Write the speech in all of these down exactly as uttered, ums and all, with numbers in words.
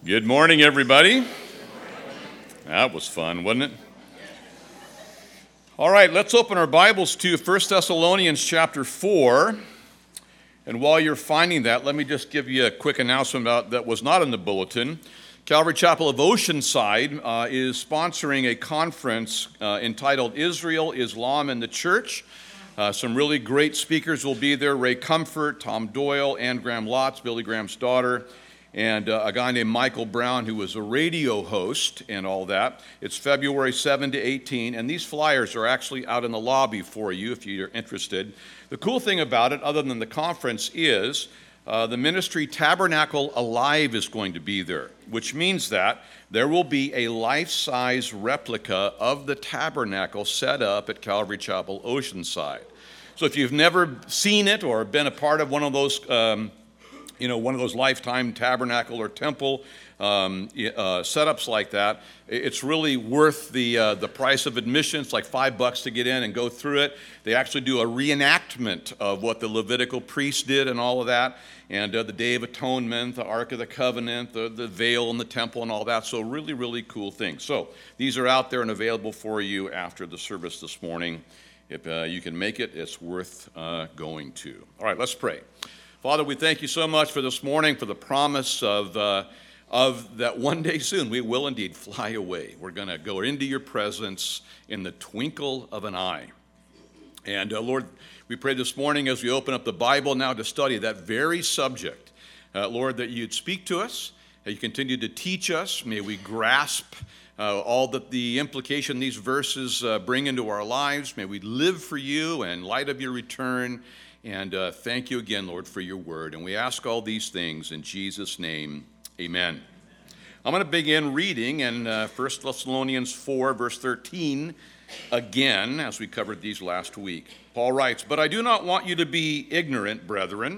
Good morning, everybody. That was fun, wasn't it? All right, let's open our Bibles to First Thessalonians chapter four. And while you're finding that, let me just give you a quick announcement about that was not in the bulletin. Calvary Chapel of Oceanside uh, is sponsoring a conference uh, entitled Israel, Islam, and the Church. Uh, some really great speakers will be there. Ray Comfort, Tom Doyle, Ann Graham Lotz, Billy Graham's daughter, and uh, a guy named Michael Brown, who was a radio host and all that. It's February seventh to eighteenth, and these flyers are actually out in the lobby for you if you're interested. The cool thing about it, other than the conference, is uh, the ministry Tabernacle Alive is going to be there, which means that there will be a life-size replica of the tabernacle set up at Calvary Chapel Oceanside. So if you've never seen it or been a part of one of those um, you know, one of those lifetime tabernacle or temple um, uh, setups like that, it's really worth the uh, the price of admission. It's like five bucks to get in and go through it. They actually do a reenactment of what the Levitical priests did and all of that, and uh, the Day of Atonement, the Ark of the Covenant, the, the veil in the temple and all that. So really, really cool things. So these are out there and available for you after the service this morning. If uh, you can make it, it's worth uh, going to. All right, let's pray. Father, we thank you so much for this morning, for the promise of uh, of that one day soon we will indeed fly away. We're going to go into your presence in the twinkle of an eye. And uh, Lord, we pray this morning as we open up the Bible now to study that very subject, uh, Lord, that you'd speak to us, that you continue to teach us. May we grasp uh, all that the implication these verses uh, bring into our lives. May we live for you in light of your return. And uh, thank you again, Lord, for your word. And we ask all these things in Jesus' name, amen. I'm going to begin reading in uh, First Thessalonians four, verse thirteen, again, as we covered these last week. Paul writes, "But I do not want you to be ignorant, brethren,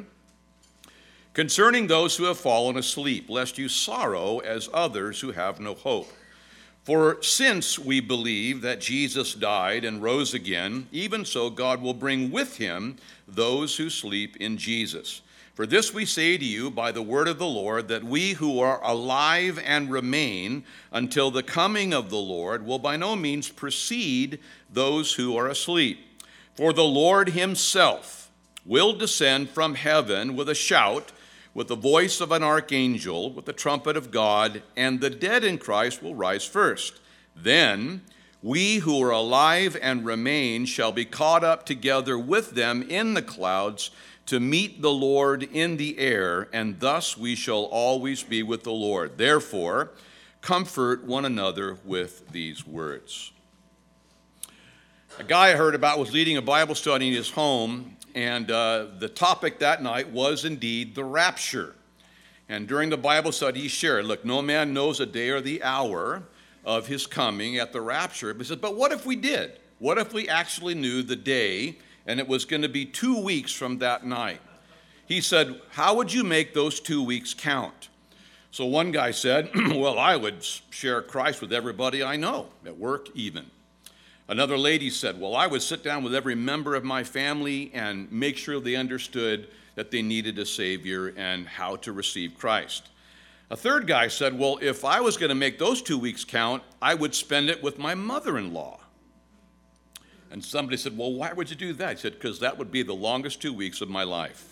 concerning those who have fallen asleep, lest you sorrow as others who have no hope. For since we believe that Jesus died and rose again, even so God will bring with him those who sleep in Jesus. For this we say to you by the word of the Lord, that we who are alive and remain until the coming of the Lord will by no means precede those who are asleep. For the Lord himself will descend from heaven with a shout, with the voice of an archangel, with the trumpet of God, and the dead in Christ will rise first. Then we who are alive and remain shall be caught up together with them in the clouds to meet the Lord in the air, and thus we shall always be with the Lord. Therefore, comfort one another with these words." A guy I heard about was leading a Bible study in his home, and uh, the topic that night was indeed the rapture. And during the Bible study, he shared, look, no man knows a day or the hour of his coming at the rapture. But he said, but what if we did? What if we actually knew the day, and it was going to be two weeks from that night? He said, how would you make those two weeks count? So one guy said, well, I would share Christ with everybody I know, at work even. Another lady said, well, I would sit down with every member of my family and make sure they understood that they needed a Savior and how to receive Christ. A third guy said, well, if I was going to make those two weeks count, I would spend it with my mother-in-law. And somebody said, well, why would you do that? He said, because that would be the longest two weeks of my life.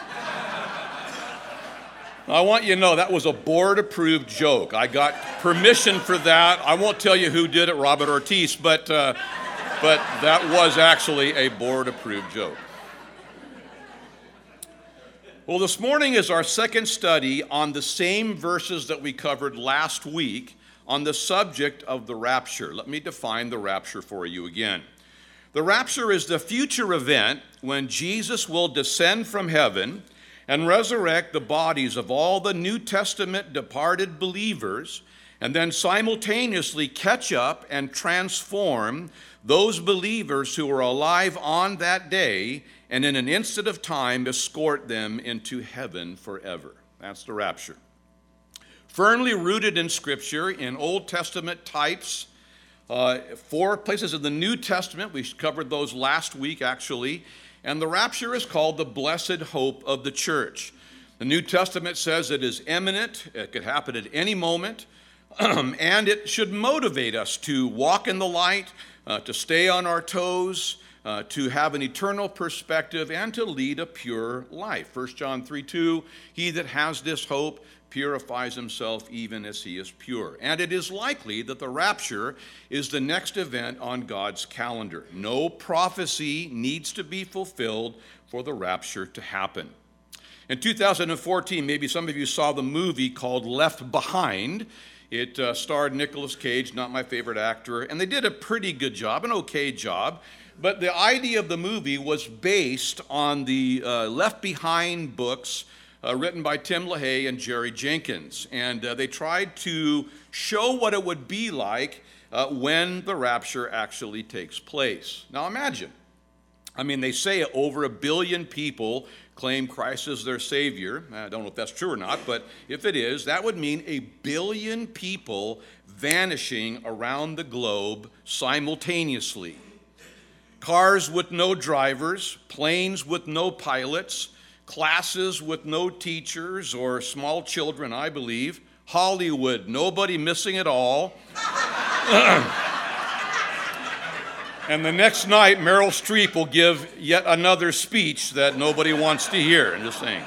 I want you to know that was a board-approved joke. I got permission for that. I won't tell you who did it, Robert Ortiz, but, uh, but that was actually a board-approved joke. Well, this morning is our second study on the same verses that we covered last week on the subject of the rapture. Let me define the rapture for you again. The rapture is the future event when Jesus will descend from heaven and resurrect the bodies of all the New Testament departed believers, and then simultaneously catch up and transform those believers who are alive on that day, and in an instant of time escort them into heaven forever. That's the rapture. Firmly rooted in Scripture, in Old Testament types, uh, four places in the New Testament, we covered those last week actually, and the rapture is called the blessed hope of the church. The New Testament says it is imminent, it could happen at any moment, and it should motivate us to walk in the light, uh, to stay on our toes, uh, to have an eternal perspective, and to lead a pure life. First John three two, he that has this hope purifies himself even as he is pure. And it is likely that the rapture is the next event on God's calendar. No prophecy needs to be fulfilled for the rapture to happen. In two thousand fourteen, maybe some of you saw the movie called Left Behind. It uh, starred Nicolas Cage, not my favorite actor, and they did a pretty good job, an okay job. But the idea of the movie was based on the uh, Left Behind books uh, written by Tim LaHaye and Jerry Jenkins. And uh, they tried to show what it would be like uh, when the rapture actually takes place. Now imagine, I mean, they say over a billion people claim Christ as their Savior. I don't know if that's true or not, but if it is, that would mean a billion people vanishing around the globe simultaneously. Cars with no drivers, planes with no pilots, classes with no teachers or small children, I believe. Hollywood, nobody missing at all. And the next night, Meryl Streep will give yet another speech that nobody wants to hear. I'm just saying.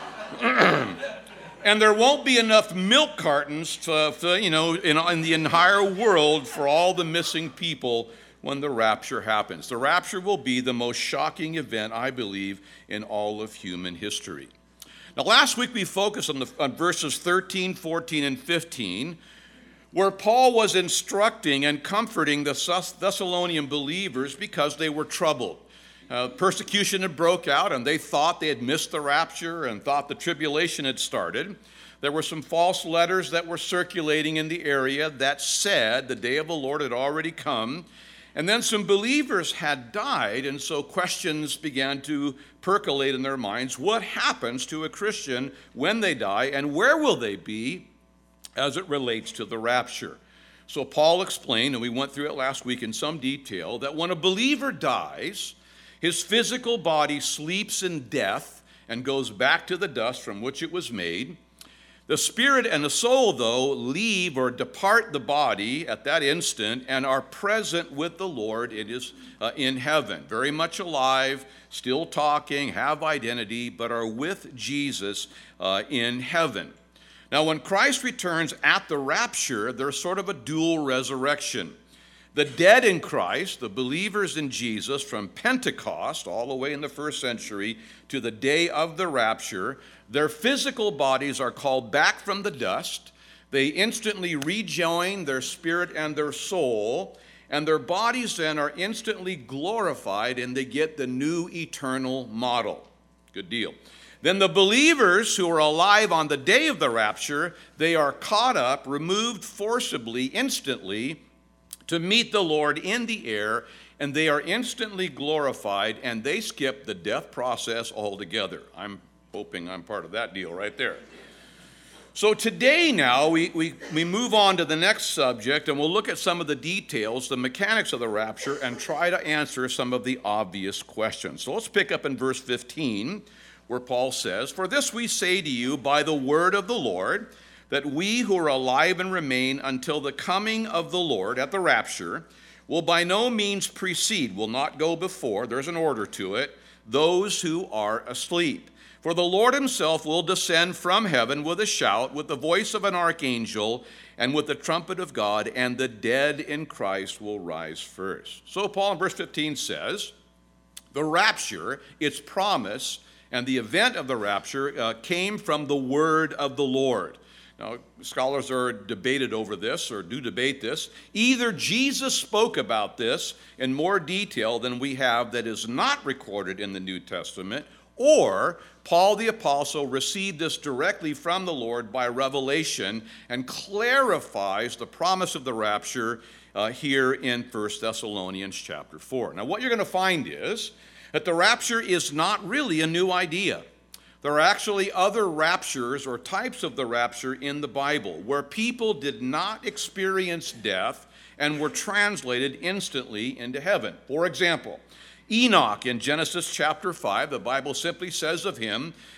And there won't be enough milk cartons to, to, you know, in, in the entire world for all the missing people when the rapture happens. The rapture will be the most shocking event, I believe, in all of human history. Now, last week we focused on, the, on verses thirteen, fourteen, and fifteen, where Paul was instructing and comforting the Thessalonian believers because they were troubled. Uh, persecution had broke out, and they thought they had missed the rapture and thought the tribulation had started. There were some false letters that were circulating in the area that said the day of the Lord had already come. And then some believers had died, and so questions began to percolate in their minds. What happens to a Christian when they die, and where will they be as it relates to the rapture? So Paul explained, and we went through it last week in some detail, that when a believer dies, his physical body sleeps in death and goes back to the dust from which it was made. The spirit and the soul, though, leave or depart the body at that instant and are present with the Lord in, his, uh, in heaven, very much alive, still talking, have identity, but are with Jesus uh, in heaven. Now, when Christ returns at the rapture, there's sort of a dual resurrection. The dead in Christ, the believers in Jesus from Pentecost, all the way in the first century, to the day of the rapture, their physical bodies are called back from the dust. They instantly rejoin their spirit and their soul, and their bodies then are instantly glorified, and they get the new eternal model. Good deal. Then the believers who are alive on the day of the rapture, they are caught up, removed forcibly, instantly, to meet the Lord in the air, and they are instantly glorified, and they skip the death process altogether. I'm hoping I'm part of that deal right there. So today now, we, we, we move on to the next subject, and we'll look at some of the details, the mechanics of the rapture, and try to answer some of the obvious questions. So let's pick up in verse fifteen, where Paul says, "For this we say to you by the word of the Lord, that we who are alive and remain until the coming of the Lord at the rapture will by no means precede," will not go before, there's an order to it, "those who are asleep. For the Lord himself will descend from heaven with a shout, with the voice of an archangel, and with the trumpet of God, and the dead in Christ will rise first." So Paul in verse fifteen says, the rapture, its promise, and the event of the rapture uh, came from the word of the Lord. Now, scholars are debated over this, or do debate this. Either Jesus spoke about this in more detail than we have that is not recorded in the New Testament, or Paul the Apostle received this directly from the Lord by revelation and clarifies the promise of the rapture uh, here in First Thessalonians chapter four. Now, what you're going to find is that the rapture is not really a new idea. There are actually other raptures or types of the rapture in the Bible where people did not experience death and were translated instantly into heaven. For example, Enoch in Genesis chapter five, the Bible simply says of him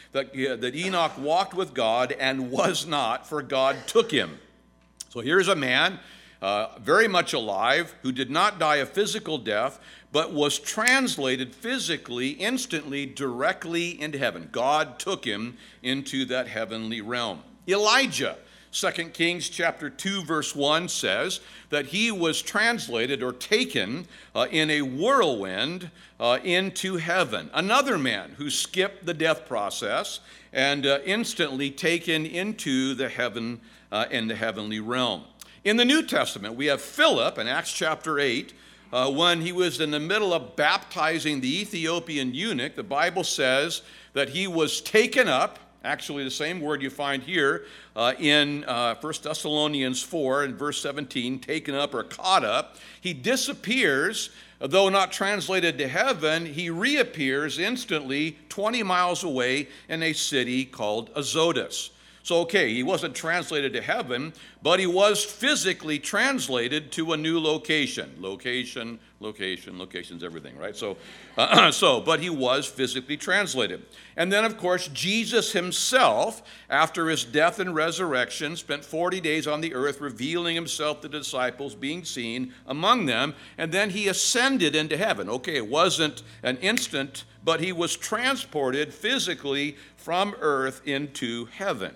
that, uh, that Enoch walked with God and was not, for God took him. So here's a man uh, very much alive who did not die a physical death, but was translated physically, instantly, directly into heaven. God took him into that heavenly realm. Elijah, Second Kings chapter two, verse one says that he was translated or taken uh, in a whirlwind uh, into heaven. Another man who skipped the death process and uh, instantly taken into the heaven uh, in the heavenly realm. In the New Testament, we have Philip in Acts chapter eight. Uh, when he was in the middle of baptizing the Ethiopian eunuch, the Bible says that he was taken up, actually the same word you find here uh, in uh, First Thessalonians four and verse seventeen, taken up or caught up. He disappears, though not translated to heaven. He reappears instantly twenty miles away in a city called Azotus. So, okay, he wasn't translated to heaven, but he was physically translated to a new location. Location, location, location's everything, right? So, uh, so, but he was physically translated. And then, of course, Jesus himself, after his death and resurrection, spent forty days on the earth, revealing himself to the disciples, being seen among them, and then he ascended into heaven. Okay, it wasn't an instant, but he was transported physically from earth into heaven.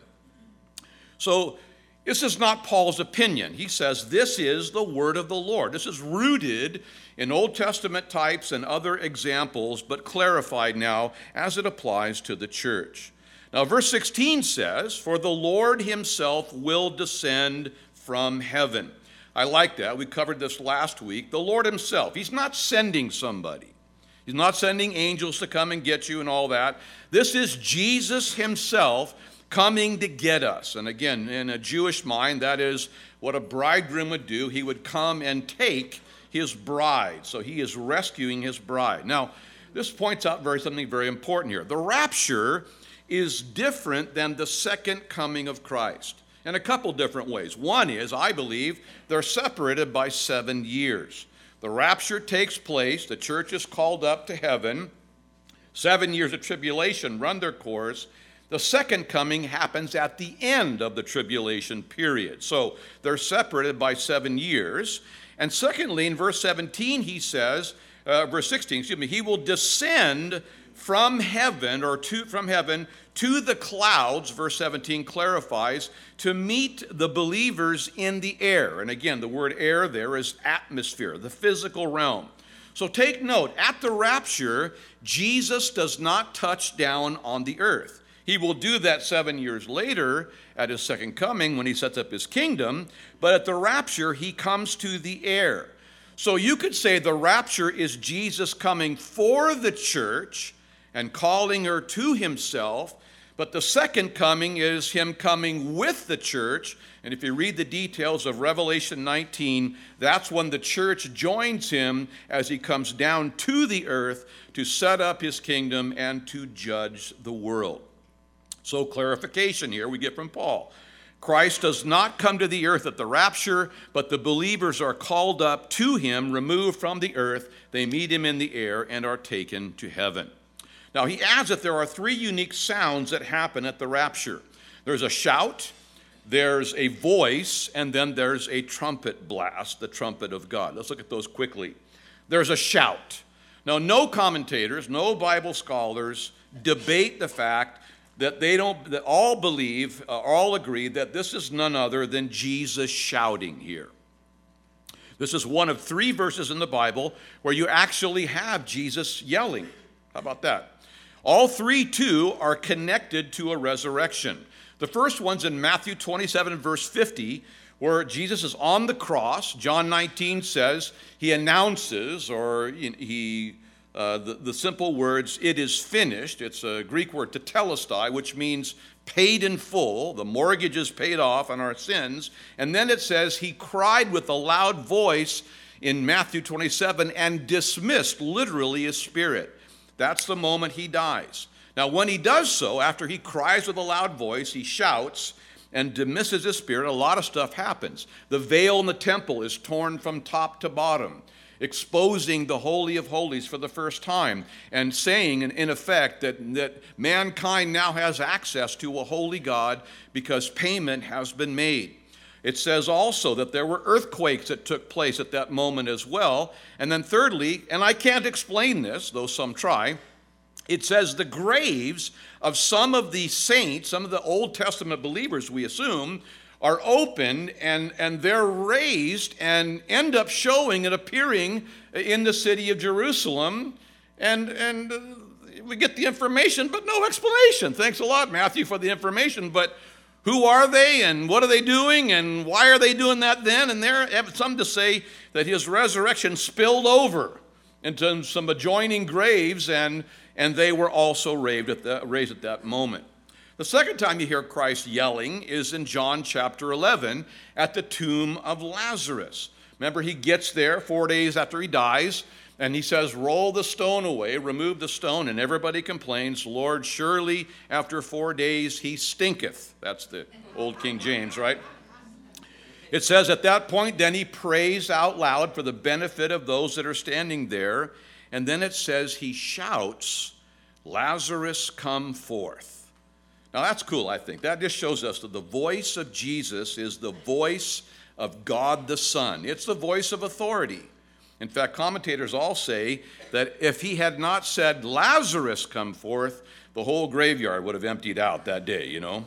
So this is not Paul's opinion. He says this is the word of the Lord. This is rooted in Old Testament types and other examples, but clarified now as it applies to the church. Now, verse sixteen says, "For the Lord himself will descend from heaven." I like that. We covered this last week. The Lord himself. He's not sending somebody. He's not sending angels to come and get you and all that. This is Jesus himself coming to get us. And again, in a Jewish mind, that is what a bridegroom would do. He would come and take his bride. So he is rescuing his bride. Now, this points out very something very important here. The rapture is different than the second coming of Christ in a couple different ways. One is, I believe, they're separated by seven years. The rapture takes place. The church is called up to heaven. Seven years of tribulation run their course. The second coming happens at the end of the tribulation period. So they're separated by seven years. And secondly, in verse seventeen, he says, uh, verse sixteen, excuse me, he will descend from heaven or to, from heaven to the clouds, verse seventeen clarifies, to meet the believers in the air. And again, the word air there is atmosphere, the physical realm. So take note, at the rapture, Jesus does not touch down on the earth. He will do that seven years later at his second coming when he sets up his kingdom, but at the rapture, he comes to the air. So you could say the rapture is Jesus coming for the church and calling her to himself, but the second coming is him coming with the church. And if you read the details of Revelation nineteen, that's when the church joins him as he comes down to the earth to set up his kingdom and to judge the world. So clarification here we get from Paul. Christ does not come to the earth at the rapture, but the believers are called up to him, removed from the earth. They meet him in the air and are taken to heaven. Now he adds that there are three unique sounds that happen at the rapture. There's a shout, there's a voice, and then there's a trumpet blast, the trumpet of God. Let's look at those quickly. There's a shout. Now no commentators, no Bible scholars debate the fact that they don't, that all believe, uh, all agree that this is none other than Jesus shouting here. This is one of three verses in the Bible where you actually have Jesus yelling. How about that? All three, too, are connected to a resurrection. The first one's in Matthew twenty-seven, verse fifty, where Jesus is on the cross. John nineteen says, he announces, or he Uh, the, the simple words, "it is finished." It's a Greek word, tetelestai, which means paid in full. The mortgage is paid off on our sins. And then it says he cried with a loud voice in Matthew twenty-seven and dismissed literally his spirit. That's the moment he dies. Now when he does so, after he cries with a loud voice, he shouts and dismisses his spirit, a lot of stuff happens. The veil in the temple is torn from top to bottom. exposing the Holy of Holies for the first time and saying, in, in effect, that, that mankind now has access to a holy God because payment has been made. It says also that there were earthquakes that took place at that moment as well. And then thirdly, and I can't explain this, though some try, it says the graves of some of the saints, some of the Old Testament believers, we assume, are opened and, and they're raised and end up showing and appearing in the city of Jerusalem. And, and uh, we get the information, but no explanation. Thanks a lot, Matthew, for the information. But who are they and what are they doing and why are they doing that then? And there have some to say that his resurrection spilled over into some adjoining graves and, and they were also raised at, the, raised at that moment. The second time you hear Christ yelling is in John chapter eleven at the tomb of Lazarus. Remember, he gets there four days after he dies, and he says, roll the stone away, remove the stone, and everybody complains, Lord, surely after four days he stinketh. That's the old King James, right? It says at that point, then he prays out loud for the benefit of those that are standing there, and then it says he shouts, Lazarus, come forth. Now that's cool, I think. That just shows us that the voice of Jesus is the voice of God the Son. It's the voice of authority. In fact, commentators all say that if he had not said, Lazarus, come forth, the whole graveyard would have emptied out that day, you know.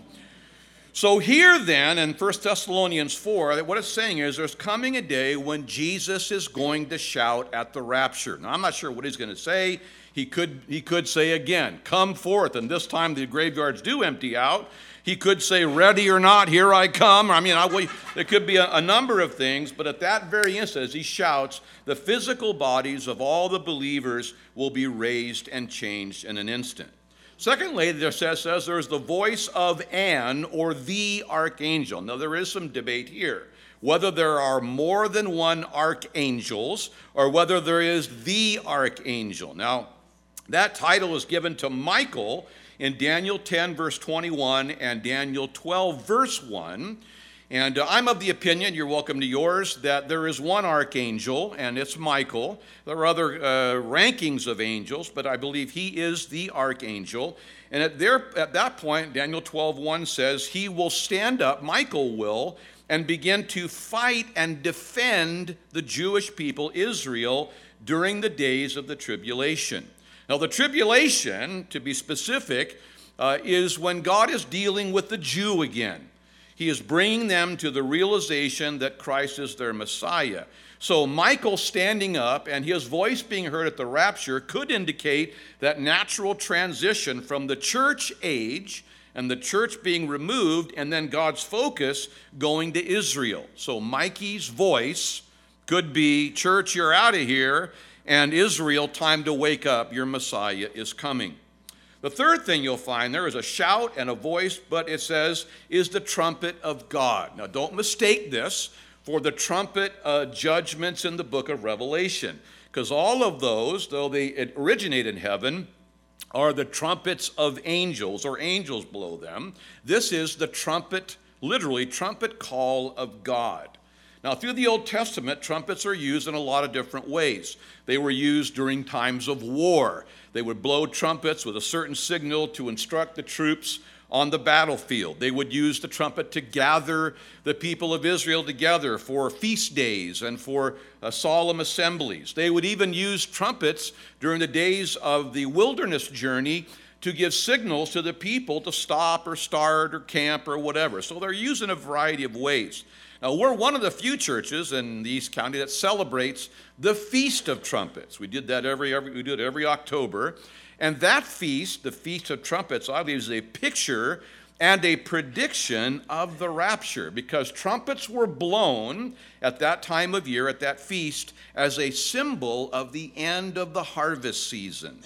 So here then in First Thessalonians four, what it's saying is there's coming a day when Jesus is going to shout at the rapture. Now I'm not sure what he's going to say. He could, he could say again, come forth, and this time the graveyards do empty out. He could say, ready or not, here I come. I mean, I, there could be a, a number of things, but at that very instant, as he shouts, the physical bodies of all the believers will be raised and changed in an instant. Secondly, there says, says there's the voice of an or the archangel. Now, there is some debate here, whether there are more than one archangels or whether there is the archangel. Now, that title is given to Michael in Daniel ten, verse twenty-one, and Daniel twelve, verse one. And uh, I'm of the opinion, you're welcome to yours, that there is one archangel, and it's Michael. There are other uh, rankings of angels, but I believe he is the archangel. And at, there, at that point, Daniel twelve, one says, he will stand up, Michael will, and begin to fight and defend the Jewish people, Israel, during the days of the tribulation. Now, the tribulation, to be specific, uh, is when God is dealing with the Jew again. He is bringing them to the realization that Christ is their Messiah. So Michael standing up and his voice being heard at the rapture could indicate that natural transition from the church age and the church being removed and then God's focus going to Israel. So Mikey's voice could be, church, you're out of here, and Israel, time to wake up, your Messiah is coming. The third thing you'll find there is a shout and a voice, but it says, is the trumpet of God. Now, don't mistake this for the trumpet uh, judgments in the book of Revelation, because all of those, though they originate in heaven, are the trumpets of angels, or angels blow them. This is the trumpet, literally, trumpet call of God. Now, through the Old Testament, trumpets are used in a lot of different ways. They were used during times of war. They would blow trumpets with a certain signal to instruct the troops on the battlefield. They would use the trumpet to gather the people of Israel together for feast days and for uh, solemn assemblies. They would even use trumpets during the days of the wilderness journey to give signals to the people to stop or start or camp or whatever. So they're used in a variety of ways. Now, we're one of the few churches in the East County that celebrates the Feast of Trumpets. We did that every, every we do it every October. And that feast, the Feast of Trumpets, I believe is a picture and a prediction of the rapture, because trumpets were blown at that time of year, at that feast, as a symbol of the end of the harvest season.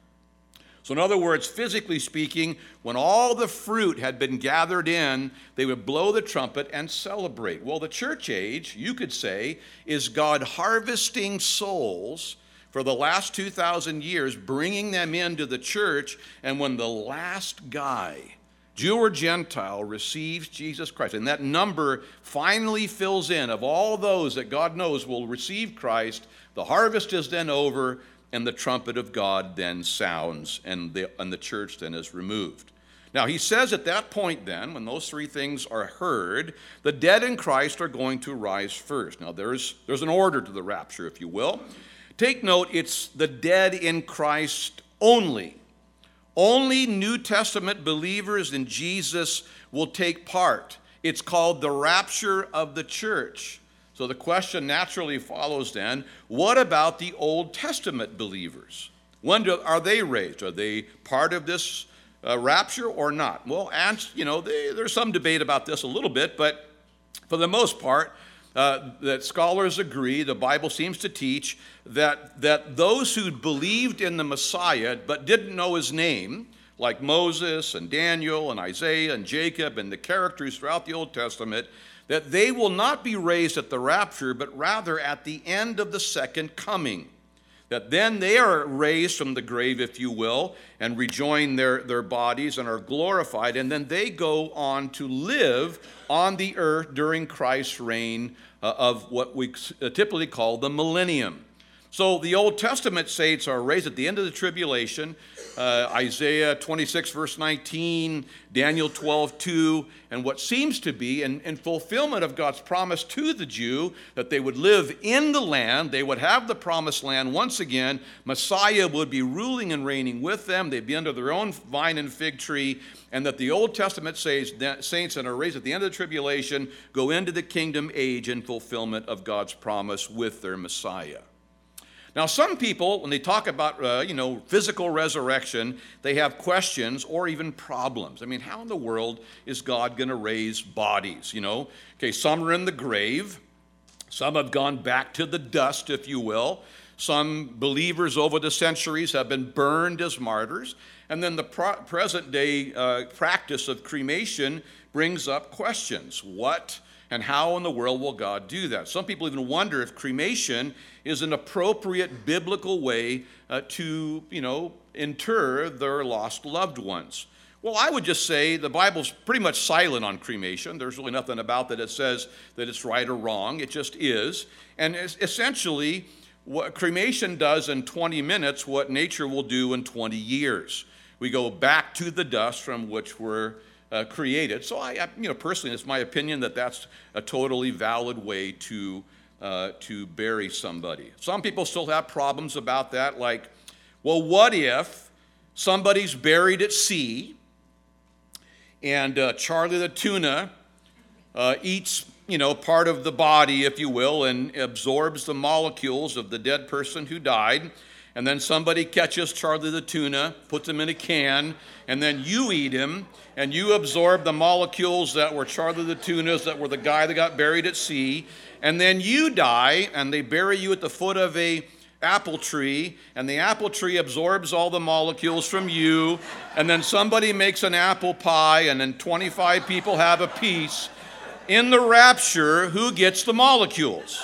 So in other words, physically speaking, when all the fruit had been gathered in, they would blow the trumpet and celebrate. Well, the church age, you could say, is God harvesting souls for the last two thousand years, bringing them into the church, and when the last guy Jew or Gentile, receives Jesus Christ. And that number finally fills in of all those that God knows will receive Christ. The harvest is then over, and the trumpet of God then sounds, and the, and the church then is removed. Now, he says at that point then, when those three things are heard, the dead in Christ are going to rise first. Now, there's, there's an order to the rapture, if you will. Take note, it's the dead in Christ only. Only New Testament believers in Jesus will take part. It's called the rapture of the church. So the question naturally follows then, what about the Old Testament believers? When do, are they raised? Are they part of this uh, rapture or not? Well, and, you know, they, there's some debate about this a little bit, but for the most part, uh, that scholars agree, the Bible seems to teach that, that those who believed in the Messiah but didn't know his name, like Moses and Daniel and Isaiah and Jacob and the characters throughout the Old Testament, that they will not be raised at the rapture, but rather at the end of the second coming. That then they are raised from the grave, if you will, and rejoin their, their bodies and are glorified, and then they go on to live on the earth during Christ's reign uh, of what we typically call the millennium. So the Old Testament saints are raised at the end of the tribulation, uh, Isaiah twenty-six, verse nineteen, Daniel twelve, two, and what seems to be in, in fulfillment of God's promise to the Jew that they would live in the land, they would have the promised land once again, Messiah would be ruling and reigning with them, they'd be under their own vine and fig tree, and that the Old Testament says that saints that are raised at the end of the tribulation go into the kingdom age in fulfillment of God's promise with their Messiah. Now, some people, when they talk about, uh, you know, physical resurrection, they have questions or even problems. I mean, how in the world is God going to raise bodies, you know? Okay, some are in the grave. Some have gone back to the dust, if you will. Some believers over the centuries have been burned as martyrs. And then the pro- present day uh, practice of cremation brings up questions. What and how in the world will God do that? Some people even wonder if cremation is an appropriate biblical way uh, to, you know, inter their lost loved ones. Well, I would just say the Bible's pretty much silent on cremation. There's really nothing about that that says that it's right or wrong. It just is. And essentially, what cremation does in twenty minutes, what nature will do in twenty years. We go back to the dust from which we're Uh, created. So I, you know, personally, it's my opinion that that's a totally valid way to uh, to bury somebody. Some people still have problems about that, like, well, what if somebody's buried at sea and uh, Charlie the tuna uh, eats, you know, part of the body, if you will, and absorbs the molecules of the dead person who died, and then somebody catches Charlie the tuna, puts him in a can, and then you eat him, and you absorb the molecules that were Charlie the tunas, that were the guy that got buried at sea, and then you die, and they bury you at the foot of a apple tree, and the apple tree absorbs all the molecules from you, and then somebody makes an apple pie, and then twenty-five people have a piece. In the rapture, who gets the molecules?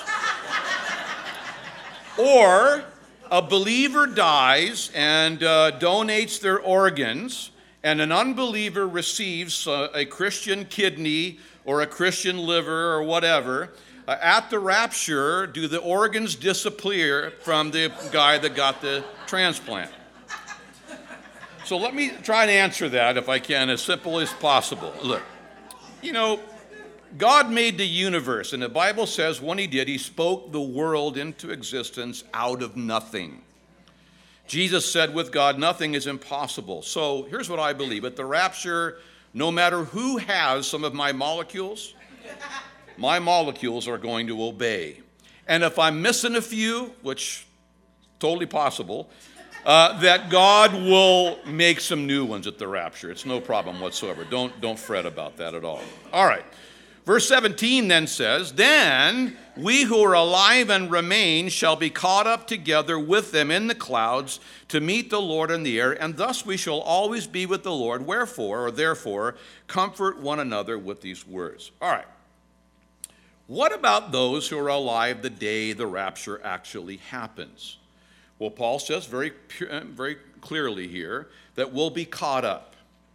Or a believer dies and uh, donates their organs, and an unbeliever receives uh, a Christian kidney or a Christian liver or whatever. Uh, at the rapture, do the organs disappear from the guy that got the transplant? So let me try and answer that, if I can, as simple as possible. Look, you know, God made the universe, and the Bible says when he did, he spoke the world into existence out of nothing. Jesus said with God, nothing is impossible. So here's what I believe. At the rapture, no matter who has some of my molecules, my molecules are going to obey. And if I'm missing a few, which is totally possible, uh, that God will make some new ones at the rapture. It's no problem whatsoever. Don't, don't fret about that at all. All right. Verse seventeen then says, then we who are alive and remain shall be caught up together with them in the clouds to meet the Lord in the air, and thus we shall always be with the Lord. Wherefore, or therefore, comfort one another with these words. All right. What about those who are alive the day the rapture actually happens? Well, Paul says very, very clearly here that we'll be caught up.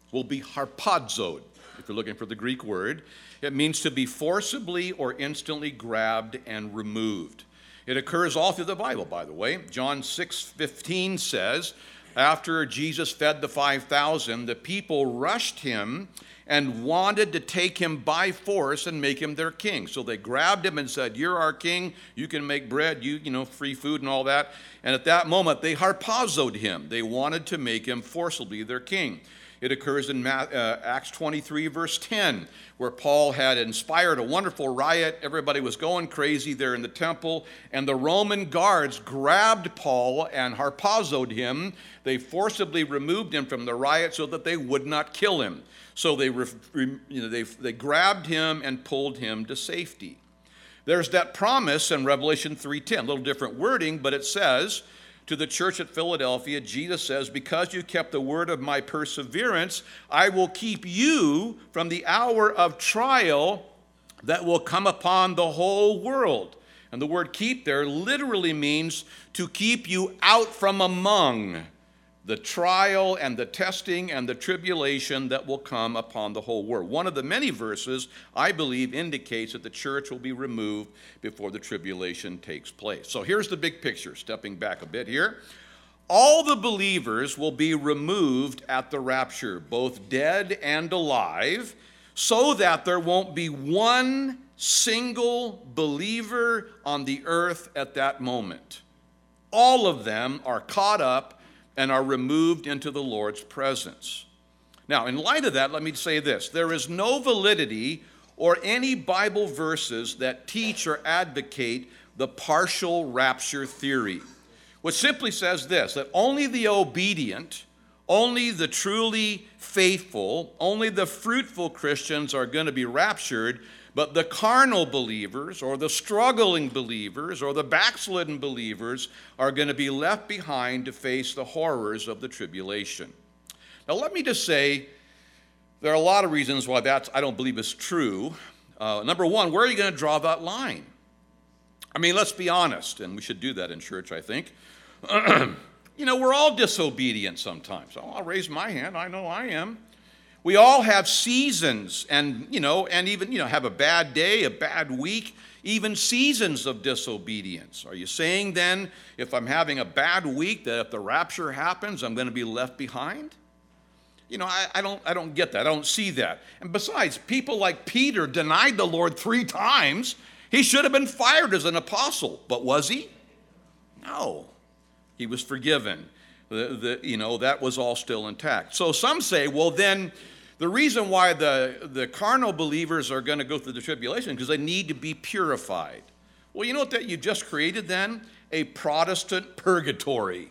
will be harpazoed, if you're looking for the Greek word. It means to be forcibly or instantly grabbed and removed. It occurs all through the Bible, by the way. John six fifteen says, after Jesus fed the five thousand, the people rushed him and wanted to take him by force and make him their king. So they grabbed him and said, you're our king, you can make bread, you, you know, free food and all that. And at that moment, they harpazoed him. They wanted to make him forcibly their king. It occurs in uh, Acts twenty-three, verse ten, where Paul had inspired a wonderful riot. Everybody was going crazy there in the temple, and the Roman guards grabbed Paul and harpazoed him. They forcibly removed him from the riot so that they would not kill him. So they, you know, they, they grabbed him and pulled him to safety. There's that promise in Revelation three ten, a little different wording, but it says, to the church at Philadelphia, Jesus says, because you kept the word of my perseverance, I will keep you from the hour of trial that will come upon the whole world. And the word keep there literally means to keep you out from among the trial and the testing and the tribulation that will come upon the whole world. One of the many verses, I believe, indicates that the church will be removed before the tribulation takes place. So here's the big picture, stepping back a bit here. All the believers will be removed at the rapture, both dead and alive, so that there won't be one single believer on the earth at that moment. All of them are caught up and are removed into the Lord's presence. Now, in light of that, let me say this. There is no validity or any Bible verses that teach or advocate the partial rapture theory, which simply says this, that only the obedient, only the truly faithful, only the fruitful Christians are going to be raptured, but the carnal believers or the struggling believers or the backslidden believers are going to be left behind to face the horrors of the tribulation. Now, let me just say, there are a lot of reasons why that's, I don't believe is true. Uh, number one, where are you going to draw that line? I mean, let's be honest, and we should do that in church, I think. You know, we're all disobedient sometimes. Oh, I'll raise my hand. I know I am. We all have seasons and, you know, and even, you know, have a bad day, a bad week, even seasons of disobedience. Are you saying then, if I'm having a bad week, that if the rapture happens, I'm going to be left behind? You know, I, I don't I don't get that. I don't see that. And besides, people like Peter denied the Lord three times. He should have been fired as an apostle, but was he? No. He was forgiven. The, the, you know, that was all still intact. So some say, well, then the reason why the, the carnal believers are going to go through the tribulation is because they need to be purified. Well, you know what that you just created then? A Protestant purgatory.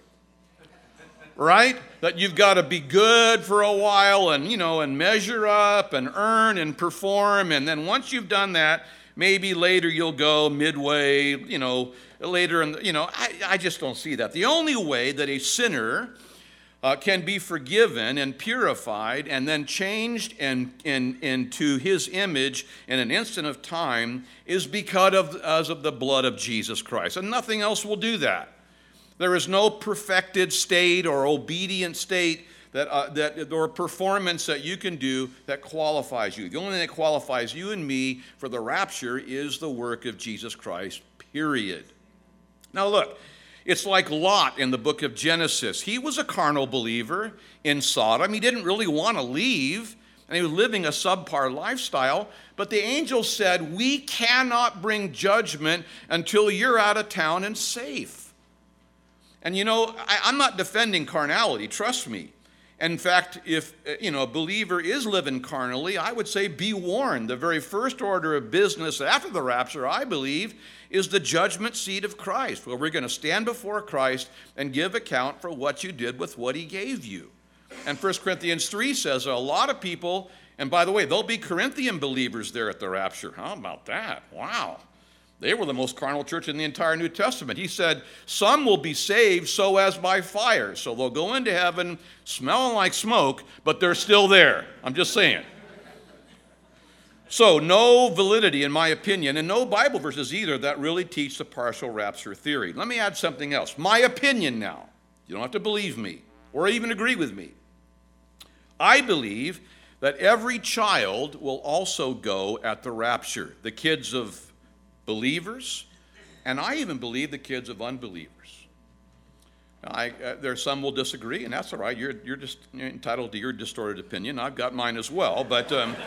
Right? That you've got to be good for a while and, you know, and measure up and earn and perform. And then once you've done that, maybe later you'll go midway, you know, later. In the, you know, I, I just don't see that. The only way that a sinner uh, can be forgiven and purified and then changed and, and, into his image in an instant of time is because of, because of the blood of Jesus Christ. And nothing else will do that. There is no perfected state or obedient state that, uh, that or performance that you can do that qualifies you. The only thing that qualifies you and me for the rapture is the work of Jesus Christ, period. Now look, it's like Lot in the book of Genesis. He was a carnal believer in Sodom. He didn't really want to leave, and he was living a subpar lifestyle. But the angel said, we cannot bring judgment until you're out of town and safe. And you know, I, I'm not defending carnality, trust me. In fact, if you know a believer is living carnally, I would say be warned. The very first order of business after the rapture, I believe, is the judgment seat of Christ, where we're going to stand before Christ and give account for what you did with what he gave you. And First Corinthians three says a lot of people, and by the way, there'll be Corinthian believers there at the rapture. How about that? Wow. They were the most carnal church in the entire New Testament. He said, some will be saved so as by fire. So they'll go into heaven smelling like smoke, but they're still there. I'm just saying. So no validity, in my opinion, and no Bible verses either that really teach the partial rapture theory. Let me add something else. My opinion now. You don't have to believe me or even agree with me. I believe that every child will also go at the rapture, the kids of believers, and I even believe the kids of unbelievers. I, uh, there are some will disagree, and that's all right. You're, you're just you're entitled to your distorted opinion. I've got mine as well. But um,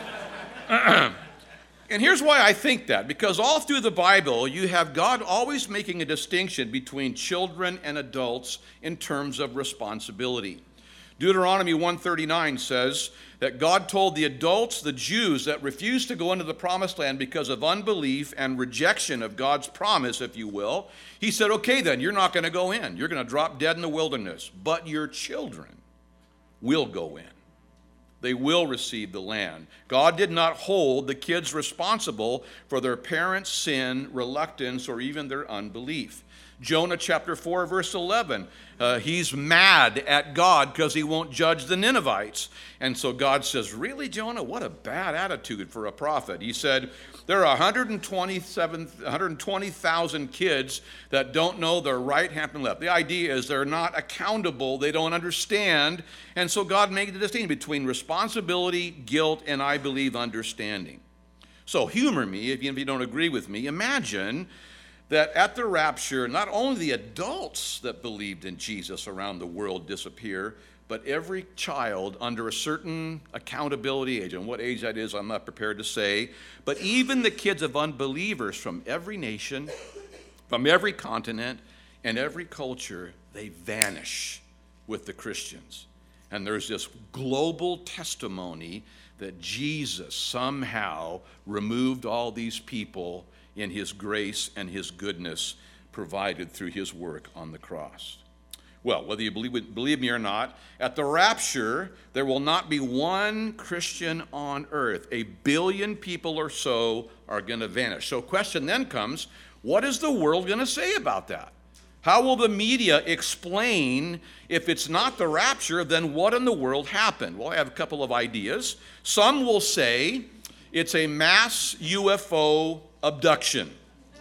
and here's why I think that. Because all through the Bible, you have God always making a distinction between children and adults in terms of responsibility. Deuteronomy one thirty-nine says that God told the adults, the Jews, that refused to go into the promised land because of unbelief and rejection of God's promise, if you will. He said, okay, then, you're not going to go in. You're going to drop dead in the wilderness. But your children will go in. They will receive the land. God did not hold the kids responsible for their parents' sin, reluctance, or even their unbelief. Jonah chapter four, verse eleven, uh, he's mad at God because he won't judge the Ninevites. And so God says, really, Jonah, what a bad attitude for a prophet. He said, there are one hundred twenty-seven, one hundred twenty thousand kids that don't know their right hand and left. The idea is they're not accountable, they don't understand. And so God made the distinction between responsibility, guilt, and I believe understanding. So humor me, if you, if you don't agree with me. Imagine that at the rapture, not only the adults that believed in Jesus around the world disappear, but every child under a certain accountability age, and what age that is, I'm not prepared to say, but even the kids of unbelievers from every nation, from every continent, and every culture, they vanish with the Christians. And there's this global testimony that Jesus somehow removed all these people in his grace and his goodness provided through his work on the cross. Well, whether you believe, believe me or not, at the rapture, there will not be one Christian on earth. A billion people or so are going to vanish. So question then comes, what is the world going to say about that? How will the media explain if it's not the rapture, then what in the world happened? Well, I have a couple of ideas. Some will say it's a mass U F O abduction.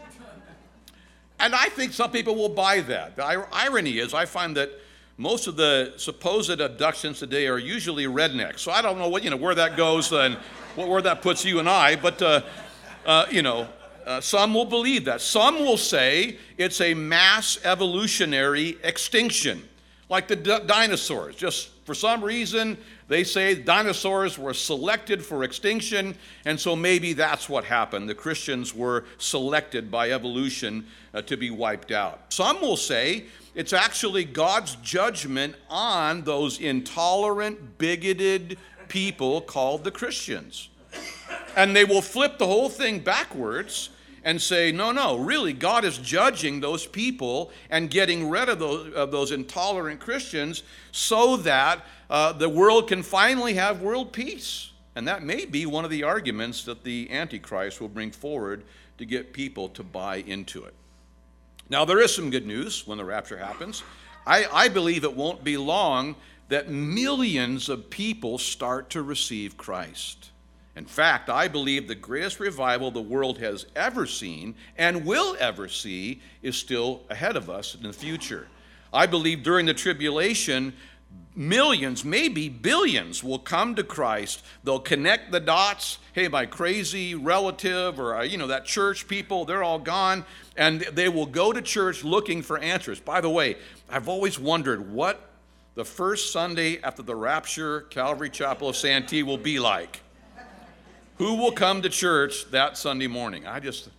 And I think some people will buy that. The irony is I find that most of the supposed abductions today are usually rednecks. So I don't know what, you know, where that goes and where that puts you and I, but, uh, uh, you know, uh, some will believe that. Some will say it's a mass evolutionary extinction, like the d- dinosaurs. Just for some reason, they say dinosaurs were selected for extinction, and so maybe that's what happened. The Christians were selected by evolution uh, to be wiped out. Some will say it's actually God's judgment on those intolerant, bigoted people called the Christians. And they will flip the whole thing backwards and say, no, no, really, God is judging those people and getting rid of those, of those intolerant Christians so that uh, the world can finally have world peace. And that may be one of the arguments that the Antichrist will bring forward to get people to buy into it. Now, there is some good news when the rapture happens. I, I believe it won't be long that millions of people start to receive Christ. In fact, I believe the greatest revival the world has ever seen and will ever see is still ahead of us in the future. I believe during the tribulation, millions, maybe billions, will come to Christ. They'll connect the dots. Hey, my crazy relative or, you know, that church people, they're all gone. And they will go to church looking for answers. By the way, I've always wondered what the first Sunday after the rapture, Calvary Chapel of Santee will be like. Who will come to church that Sunday morning? I just,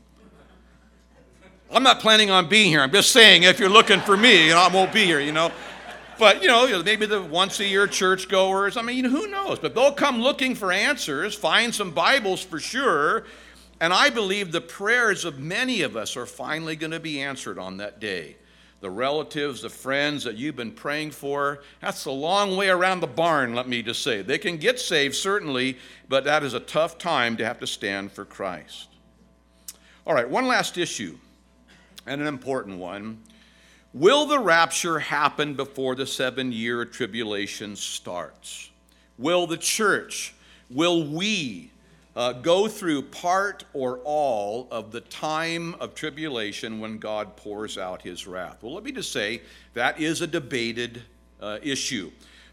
I'm not planning on being here. I'm just saying if you're looking for me, you know, I won't be here, you know. But, you know, maybe the once-a-year churchgoers, I mean, who knows? But they'll come looking for answers, find some Bibles for sure, and I believe the prayers of many of us are finally going to be answered on that day. The relatives, the friends that you've been praying for, that's a long way around the barn, let me just say. They can get saved, certainly, but that is a tough time to have to stand for Christ. All right, one last issue, and an important one. Will the rapture happen before the seven-year tribulation starts? Will the church, will we uh, go through part or all of the time of tribulation when God pours out his wrath? Well, let me just say that is a debated uh, issue.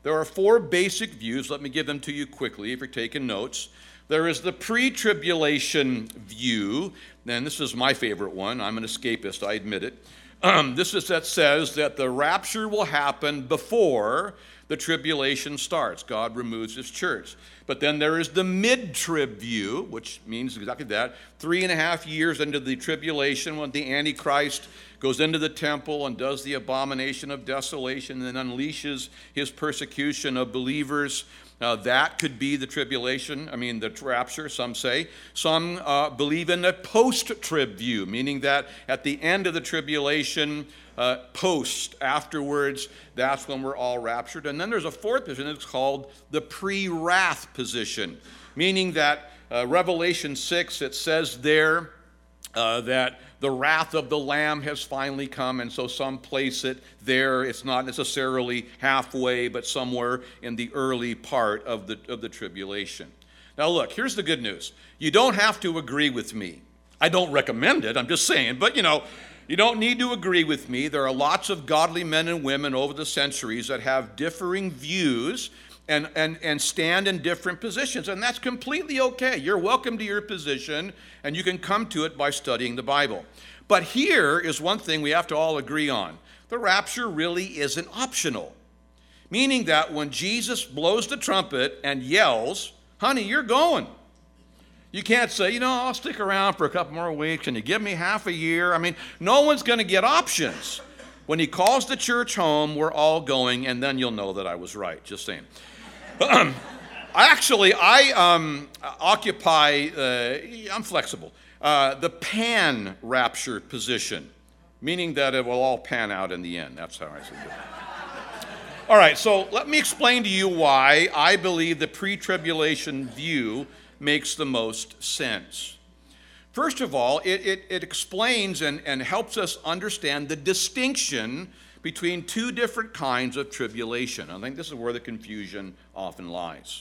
There are four basic views. Let me give them to you quickly if you're taking notes. There is the pre-tribulation view, and this is my favorite one. I'm an escapist, I admit it. Um, this is that says that the rapture will happen before the tribulation starts. God removes his church. But then there is the mid-trib view, which means exactly that. Three and a half years into the tribulation, when the Antichrist goes into the temple and does the abomination of desolation and then unleashes his persecution of believers. Uh, that could be the tribulation, I mean the rapture, some say. Some uh, believe in the post-trib view, meaning that at the end of the tribulation, uh, post, afterwards, that's when we're all raptured. And then there's a fourth position, it's called the pre-wrath position, meaning that uh, Revelation six, it says there uh, that the wrath of the Lamb has finally come, and so some place it there. It's not necessarily halfway, but somewhere in the early part of the, of the tribulation. Now look, here's the good news. You don't have to agree with me. I don't recommend it, I'm just saying, but you know, you don't need to agree with me. There are lots of godly men and women over the centuries that have differing views and, and, and stand in different positions, and that's completely okay. You're welcome to your position, and you can come to it by studying the Bible. But here is one thing we have to all agree on. The rapture really isn't optional, meaning that when Jesus blows the trumpet and yells, honey, you're going. You can't say, you know, I'll stick around for a couple more weeks, and you give me half a year. I mean, no one's going to get options. When he calls the church home, we're all going, and then you'll know that I was right, just saying. I actually, I um, occupy, uh, I'm flexible, uh, the pan-rapture position, meaning that it will all pan out in the end. That's how I say it. All right, so let me explain to you why I believe the pre-tribulation view makes the most sense. First of all, it, it, it explains and, and helps us understand the distinction between two different kinds of tribulation. I think this is where the confusion often lies.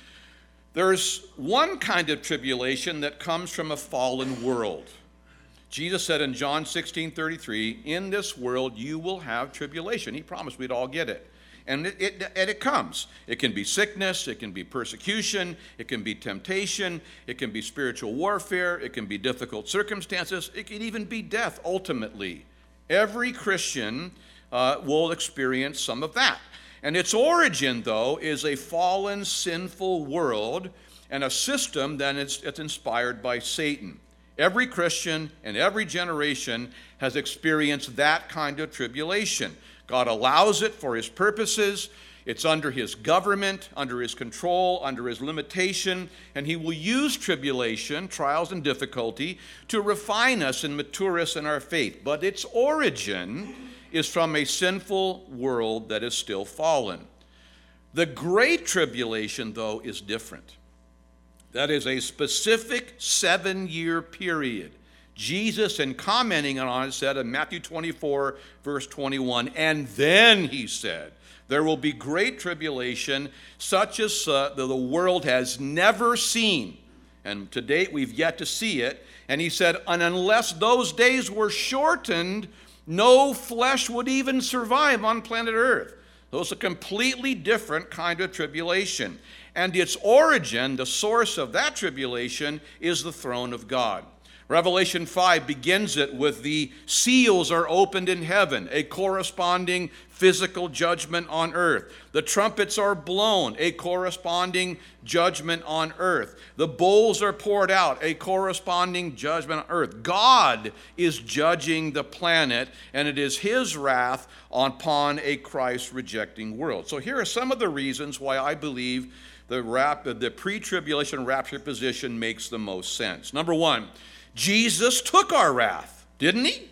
There's one kind of tribulation that comes from a fallen world. Jesus said in John sixteen thirty-three, in this world you will have tribulation. He promised we'd all get it. And it, it, and it comes. It can be sickness, it can be persecution, it can be temptation, it can be spiritual warfare, it can be difficult circumstances, it can even be death ultimately. Every Christian uh, will experience some of that. And its origin, though, is a fallen, sinful world and a system that is it's inspired by Satan. Every Christian in every generation has experienced that kind of tribulation. God allows it for his purposes. It's under his government, under his control, under his limitation, and he will use tribulation, trials and difficulty, to refine us and mature us in our faith. But its origin is from a sinful world that is still fallen. The Great Tribulation, though, is different. That is a specific seven-year period. Jesus, in commenting on it, said in Matthew twenty-four, verse twenty-one, and then he said, there will be great tribulation, such as uh, the world has never seen. And to date, we've yet to see it. And he said, and unless those days were shortened, no flesh would even survive on planet Earth. Those are a completely different kind of tribulation. And its origin, the source of that tribulation, is the throne of God. Revelation five begins it with the seals are opened in heaven, a corresponding physical judgment on earth. The trumpets are blown, a corresponding judgment on earth. The bowls are poured out, a corresponding judgment on earth. God is judging the planet, and it is his wrath upon a Christ-rejecting world. So here are some of the reasons why I believe the, rap- the pre-tribulation rapture position makes the most sense. Number one, Jesus took our wrath, didn't he?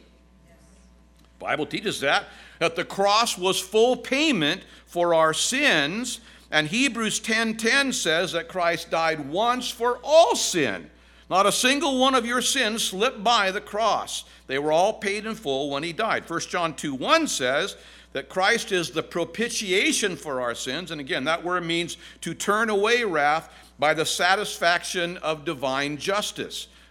The Bible teaches that, that the cross was full payment for our sins, and Hebrews ten ten says that Christ died once for all sin. Not a single one of your sins slipped by the cross. They were all paid in full when he died. First John two one says that Christ is the propitiation for our sins, and again, that word means to turn away wrath by the satisfaction of divine justice.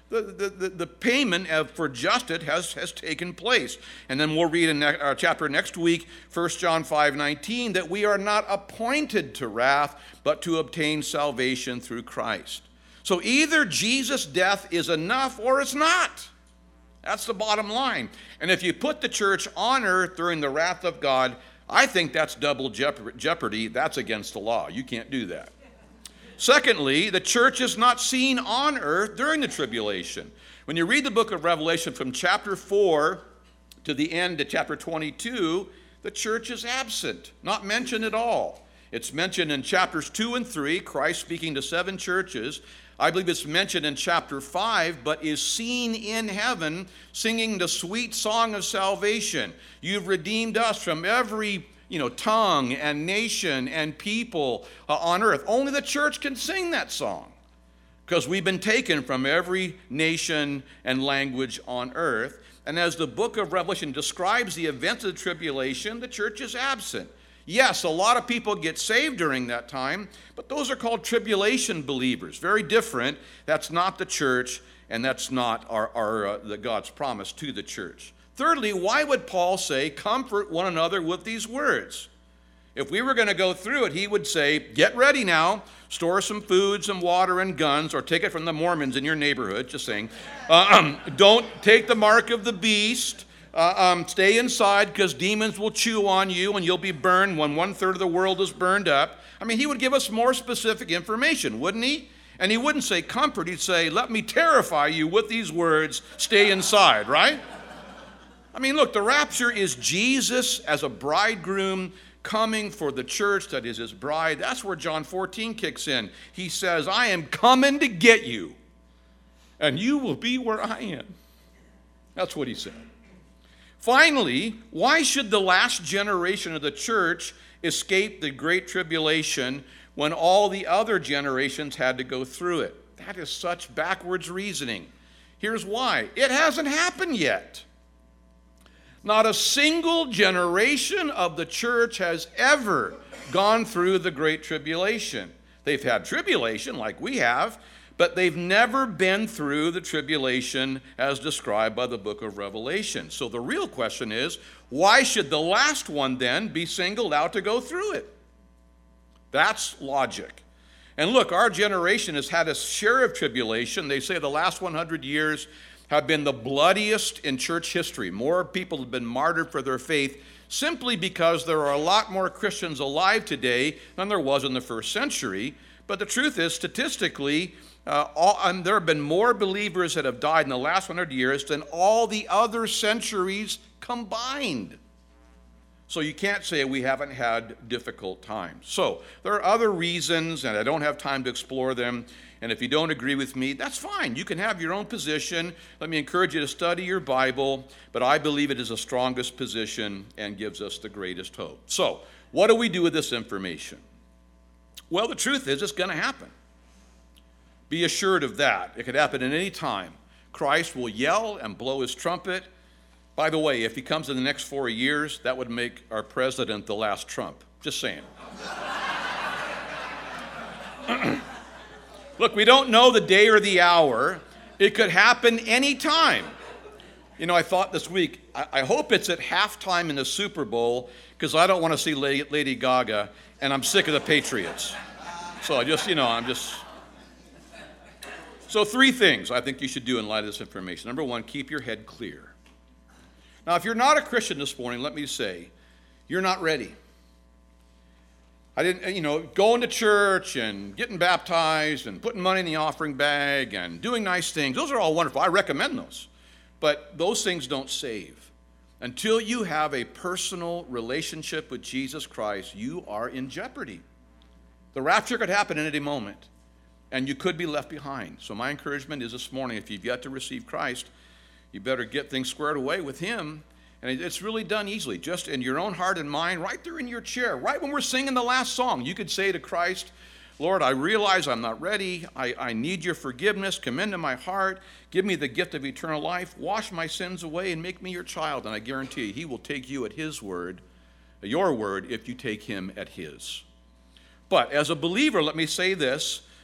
The, the, the, the payment for justice has, has taken place. And then we'll read in our chapter next week, First John five nineteen, that we are not appointed to wrath, but to obtain salvation through Christ. So either Jesus' death is enough or it's not. That's the bottom line. And if you put the church on earth during the wrath of God, I think that's double jeopardy. That's against the law. You can't do that. Secondly, the church is not seen on earth during the tribulation. When you read the book of Revelation from chapter four to the end of chapter twenty-two, the church is absent, not mentioned at all. It's mentioned in chapters two and three, Christ speaking to seven churches. I believe it's mentioned in chapter five, but is seen in heaven singing the sweet song of salvation. You've redeemed us from every you know, tongue and nation and people uh, on earth. Only the church can sing that song because we've been taken from every nation and language on earth. And as the book of Revelation describes the events of the tribulation, the church is absent. Yes, a lot of people get saved during that time, but those are called tribulation believers. Very different. That's not the church, and that's not our, our uh, the God's promise to the church. Thirdly, why would Paul say, comfort one another with these words? If we were going to go through it, he would say, get ready now, store some food, some water, and guns, or take it from the Mormons in your neighborhood, just saying. Uh, um, don't take the mark of the beast. Uh, um, stay inside because demons will chew on you and you'll be burned when one-third of the world is burned up. I mean, he would give us more specific information, wouldn't he? And he wouldn't say comfort. He'd say, let me terrify you with these words, stay inside, right? I mean, look, the rapture is Jesus as a bridegroom coming for the church that is his bride. That's where John fourteen kicks in. He says, I am coming to get you, and you will be where I am. That's what he said. Finally, why should the last generation of the church escape the great tribulation when all the other generations had to go through it? That is such backwards reasoning. Here's why. It hasn't happened yet. Not a single generation of the church has ever gone through the Great Tribulation. They've had tribulation like we have, but they've never been through the tribulation as described by the book of Revelation. So the real question is, why should the last one then be singled out to go through it? That's logic. And look, our generation has had a share of tribulation. They say the last one hundred years have been the bloodiest in church history. More people have been martyred for their faith simply because there are a lot more Christians alive today than there was in the first century. But the truth is, statistically, uh, all, um, there have been more believers that have died in the last one hundred years than all the other centuries combined. So you can't say we haven't had difficult times. So there are other reasons, and I don't have time to explore them. And if you don't agree with me, that's fine. You can have your own position. Let me encourage you to study your Bible, but I believe it is the strongest position and gives us the greatest hope. So, what do we do with this information? Well, the truth is it's going to happen. Be assured of that. It could happen at any time. Christ will yell and blow his trumpet. By the way, if he comes in the next four years, that would make our president the last Trump. Just saying. Look, we don't know the day or the hour. It could happen any time. You know, I thought this week, I, I hope it's at halftime in the Super Bowl because I don't want to see Lady, Lady Gaga, and I'm sick of the Patriots. So I just, you know, I'm just... So three things I think you should do in light of this information. Number one, keep your head clear. Now, if you're not a Christian this morning, let me say, you're not ready. I didn't, you know, going to church and getting baptized and putting money in the offering bag and doing nice things. Those are all wonderful. I recommend those. But those things don't save. Until you have a personal relationship with Jesus Christ, you are in jeopardy. The rapture could happen at any moment, and you could be left behind. So my encouragement is this morning, if you've yet to receive Christ, you better get things squared away with him. And it's really done easily, just in your own heart and mind, right there in your chair. Right when we're singing the last song, you could say to Christ, Lord, I realize I'm not ready. I, I need your forgiveness. Come into my heart. Give me the gift of eternal life. Wash my sins away and make me your child. And I guarantee you, he will take you at his word, your word, if you take him at his. But as a believer, let me say this.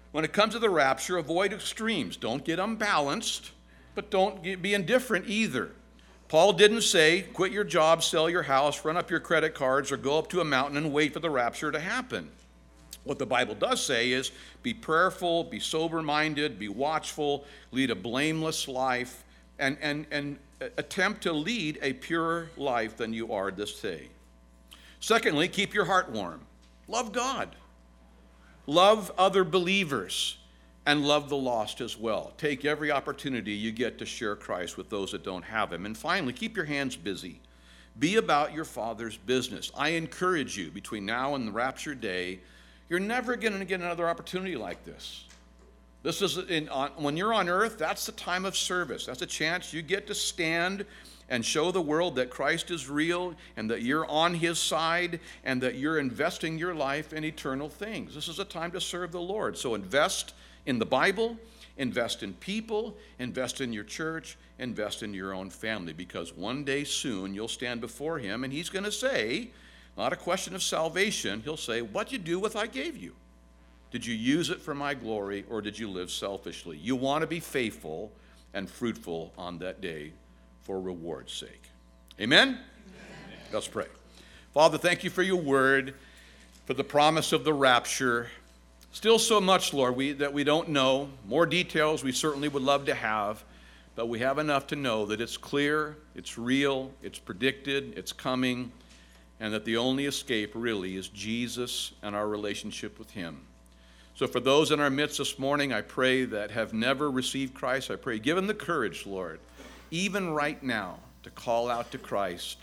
When it comes to the rapture, avoid extremes. Don't get unbalanced, but don't get, be indifferent either. Paul didn't say, quit your job, sell your house, run up your credit cards, or go up to a mountain and wait for the rapture to happen. What the Bible does say is, be prayerful, be sober-minded, be watchful, lead a blameless life, and, and, and attempt to lead a purer life than you are this day. Secondly, keep your heart warm. Love God. Love other believers. And love the lost as well. Take every opportunity you get to share Christ with those that don't have him. And finally, keep your hands busy. Be about your Father's business. I encourage you, between now and the rapture day, you're never going to get another opportunity like this. This is in, on, when you're on earth, that's the time of service. That's a chance you get to stand and show the world that Christ is real and that you're on his side and that you're investing your life in eternal things. This is a time to serve the Lord. So invest in the Bible, invest in people, invest in your church, invest in your own family, because one day soon you'll stand before him and he's going to say, not a question of salvation, he'll say, what'd you do with what I gave you? Did you use it for my glory, or did you live selfishly? You want to be faithful and fruitful on that day for reward's sake. Amen? Amen? Let's pray. Father, thank you for your word, for the promise of the rapture. Still so much, Lord, we, that we don't know. More details we certainly would love to have, but we have enough to know that it's clear, it's real, it's predicted, it's coming, and that the only escape really is Jesus and our relationship with him. So for those in our midst this morning, I pray that have never received Christ, I pray give them the courage, Lord, even right now, to call out to Christ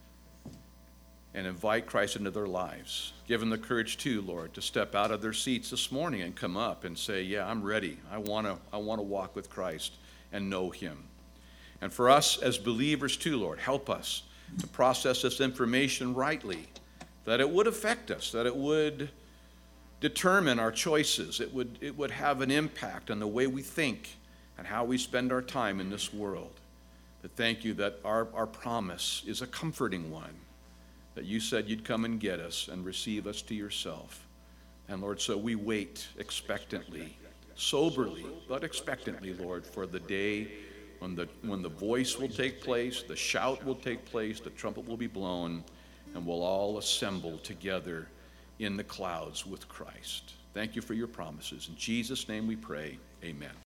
and invite Christ into their lives. Give them the courage too, Lord, to step out of their seats this morning and come up and say, yeah, I'm ready. I want to I want to walk with Christ and know him. And for us as believers too, Lord, help us to process this information rightly, that it would affect us, that it would determine our choices. It would, it would have an impact on the way we think and how we spend our time in this world. But thank you that our, our promise is a comforting one, that you said you'd come and get us and receive us to yourself. And Lord, so we wait expectantly, soberly, but expectantly, Lord, for the day when the, when the voice will take place, the shout will take place, the trumpet will be blown, and we'll all assemble together in the clouds with Christ. Thank you for your promises. In Jesus' name we pray, amen.